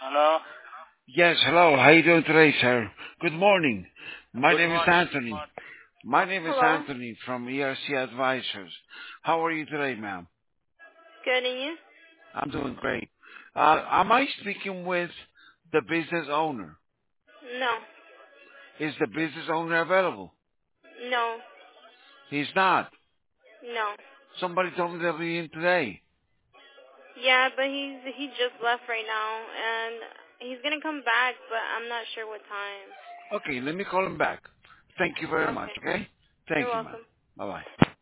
Hello. Yes, hello. How you doing today, sir? Good morning. My Good name is morning. Good Anthony. morning. My name is Hello. Anthony from ERC Advisors. How are you today, ma'am? Good, and you? I'm doing great. Am I speaking with the business owner? No. Is the business owner available? No. He's not. No. Somebody told me they'll be in today. Yeah, but he just left right now, and he's gonna come back, but I'm not sure what time. Okay, let me call him back. Thank you very much, Okay. okay? You're Thank you, ma'am. welcome. Bye-bye.